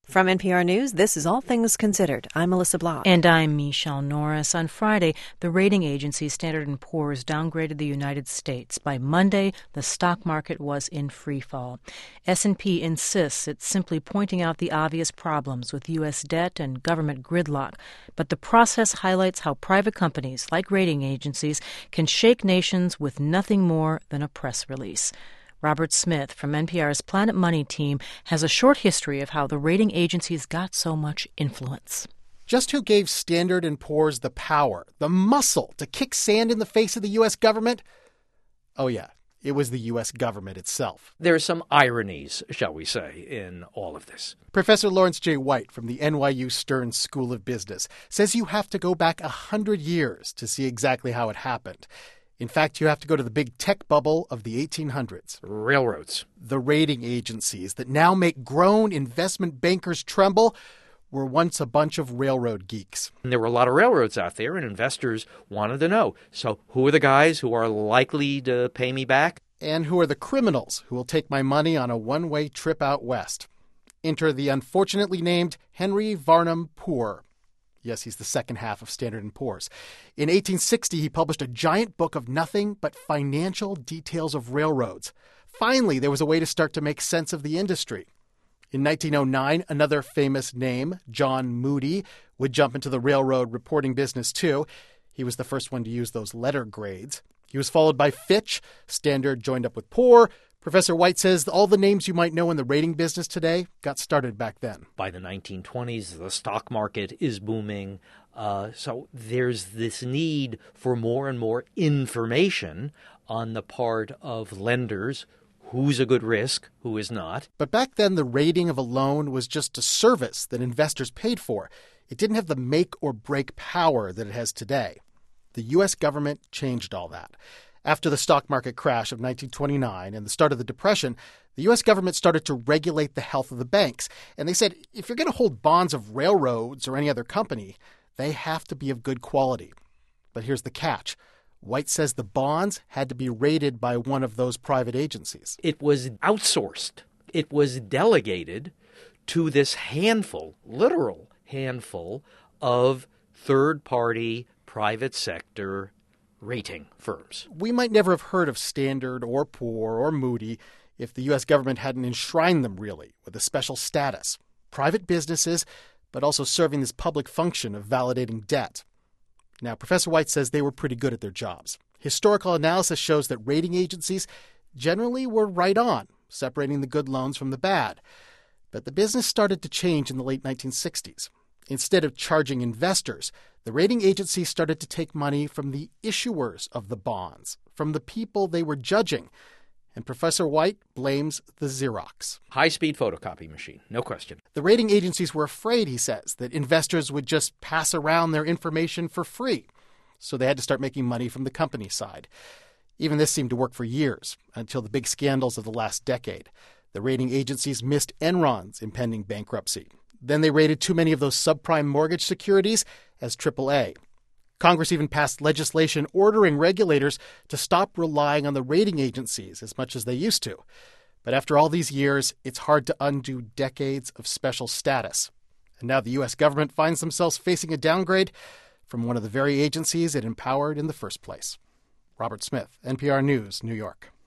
From NPR News, this is All Things Considered. I'm Melissa Block. And I'm Michelle Norris. On Friday, the rating agency Standard & Poor's downgraded the United States. By Monday, the stock market was in freefall. S&P insists it's simply pointing out the obvious problems with U.S. debt and government gridlock. But the process highlights how private companies, like rating agencies, can shake nations with nothing more than a press release. Robert Smith from NPR's Planet Money team has a short history of how the rating agencies got so much influence. Just who gave Standard & Poor's the power, the muscle to kick sand in the face of the U.S. government? Oh, yeah, it was the U.S. government itself. There are some ironies, shall we say, in all of this. Professor Lawrence J. White from the NYU Stern School of Business says you have to go back 100 years to see exactly how it happened. In fact, you have to go to the big tech bubble of the 1800s. Railroads. The rating agencies that now make grown investment bankers tremble were once a bunch of railroad geeks. And there were a lot of railroads out there, and investors wanted to know, so who are the guys who are likely to pay me back? And who are the criminals who will take my money on a one-way trip out west? Enter the unfortunately named Henry Varnum Poor. Yes, he's the second half of Standard & Poor's. In 1860, he published a giant book of nothing but financial details of railroads. Finally, there was a way to start to make sense of the industry. In 1909, another famous name, John Moody, would jump into the railroad reporting business, too. He was the first one to use those letter grades. He was followed by Fitch. Standard joined up with Poor. Professor White says all the names you might know in the rating business today got started back then. By the 1920s, the stock market is booming. So there's this need for more and more information on the part of lenders. Who's a good risk, who is not. But back then, the rating of a loan was just a service that investors paid for. It didn't have the make or break power that it has today. The U.S. government changed all that. After the stock market crash of 1929 and the start of the Depression, the U.S. government started to regulate the health of the banks. And they said, if you're going to hold bonds of railroads or any other company, they have to be of good quality. But here's the catch. White says the bonds had to be rated by one of those private agencies. It was outsourced. It was delegated to this handful, literal handful, of third-party private sector rating firms. We might never have heard of Standard or Poor or Moody if the U.S. government hadn't enshrined them, really, with a special status. Private businesses, but also serving this public function of validating debt. Now, Professor White says they were pretty good at their jobs. Historical analysis shows that rating agencies generally were right on, separating the good loans from the bad. But the business started to change in the late 1960s. Instead of charging investors, the rating agencies started to take money from the issuers of the bonds, from the people they were judging. And Professor White blames the Xerox. High-speed photocopy machine, no question. The rating agencies were afraid, he says, that investors would just pass around their information for free. So they had to start making money from the company side. Even this seemed to work for years, until the big scandals of the last decade. The rating agencies missed Enron's impending bankruptcy. Then they rated too many of those subprime mortgage securities as AAA. Congress even passed legislation ordering regulators to stop relying on the rating agencies as much as they used to. But after all these years, it's hard to undo decades of special status. And now the U.S. government finds themselves facing a downgrade from one of the very agencies it empowered in the first place. Robert Smith, NPR News, New York.